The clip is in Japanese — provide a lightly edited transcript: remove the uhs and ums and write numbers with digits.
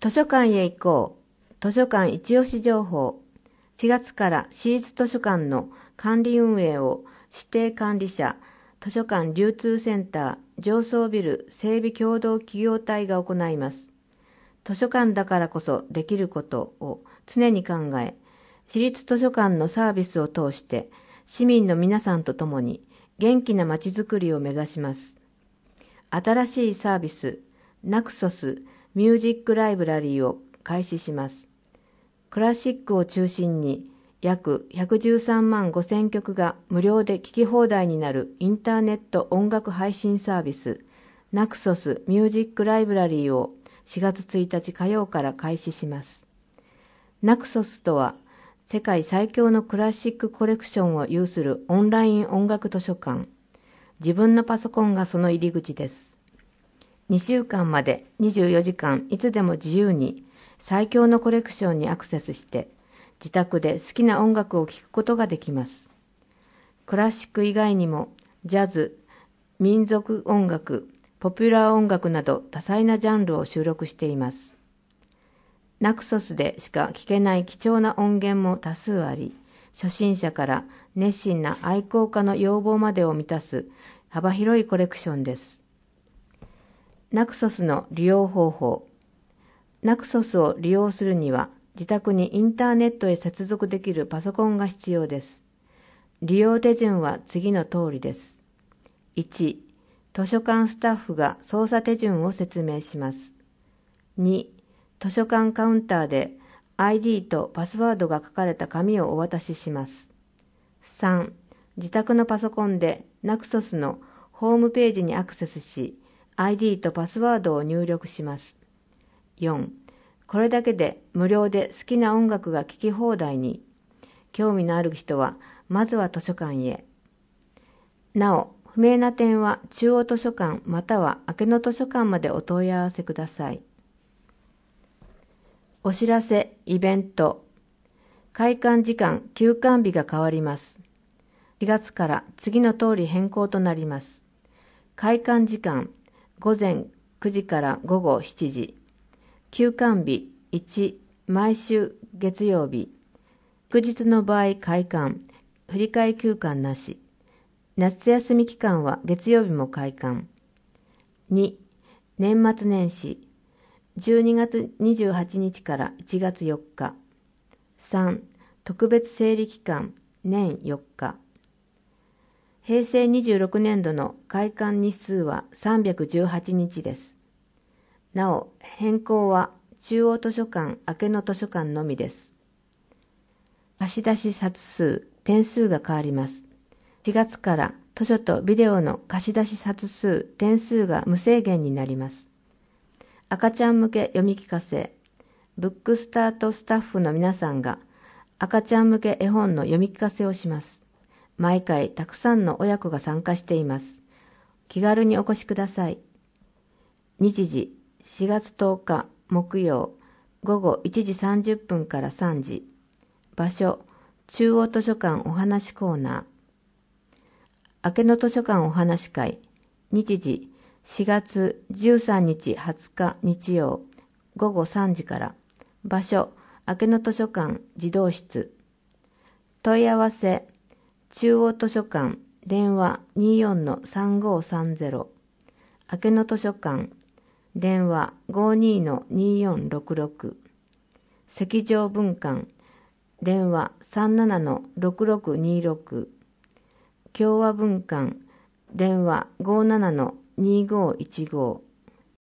図書館へ行こう。図書館一押し情報。4月から私立図書館の管理運営を指定管理者、図書館流通センター、上層ビル整備協同企業体が行います。図書館だからこそできることを常に考え、私立図書館のサービスを通して市民の皆さんと共に元気なまちづくりを目指します。新しいサービス、ナクソスミュージックライブラリーを開始します。クラシックを中心に約113万5000曲が無料で聴き放題になるインターネット音楽配信サービス、ナクソスミュージックライブラリーを4月1日火曜から開始します。ナクソスとは、世界最強のクラシックコレクションを有するオンライン音楽図書館。自分のパソコンがその入り口です。2週間まで24時間いつでも自由に最強のコレクションにアクセスして自宅で好きな音楽を聴くことができます。クラシック以外にもジャズ、民族音楽、ポピュラー音楽など多彩なジャンルを収録しています。ナクソスでしか聴けない貴重な音源も多数あり、初心者から熱心な愛好家の要望までを満たす幅広いコレクションです。ナクソスの利用方法。ナクソスを利用するには、自宅にインターネットへ接続できるパソコンが必要です。利用手順は次の通りです。1、図書館スタッフが操作手順を説明します。2、図書館カウンターで ID とパスワードが書かれた紙をお渡しします。3、自宅のパソコンでナクソスのホームページにアクセスし、ID とパスワードを入力します。4、これだけで無料で好きな音楽が聴き放題に。興味のある人は、まずは図書館へ。なお、不明な点は中央図書館または明けの図書館までお問い合わせください。お知らせ、イベント。開館時間、休館日が変わります。4月から次の通り変更となります。開館時間、午前9時から午後7時。休館日1、毎週月曜日。祝日の場合開館、振り替え休館なし。夏休み期間は月曜日も開館。2、年末年始。12月28日から1月4日。3、特別整理期間、年4日。平成26年度の開館日数は318日です。なお、変更は中央図書館、明けの図書館のみです。貸し出し冊数、点数が変わります。4月から図書とビデオの貸し出し冊数、点数が無制限になります。赤ちゃん向け読み聞かせ、ブックスタートスタッフの皆さんが赤ちゃん向け絵本の読み聞かせをします。毎回たくさんの親子が参加しています。気軽にお越しください。日時、4月10日木曜午後1時30分から3時。場所、中央図書館お話コーナー。明けの図書館お話会。日時、4月13日20日日曜午後3時から。場所、明けの図書館児童室。問い合わせ、中央図書館電話 24-3530。明けの図書館電話 52-2466。石上文館電話 37-6626。共和文館電話 57-2515。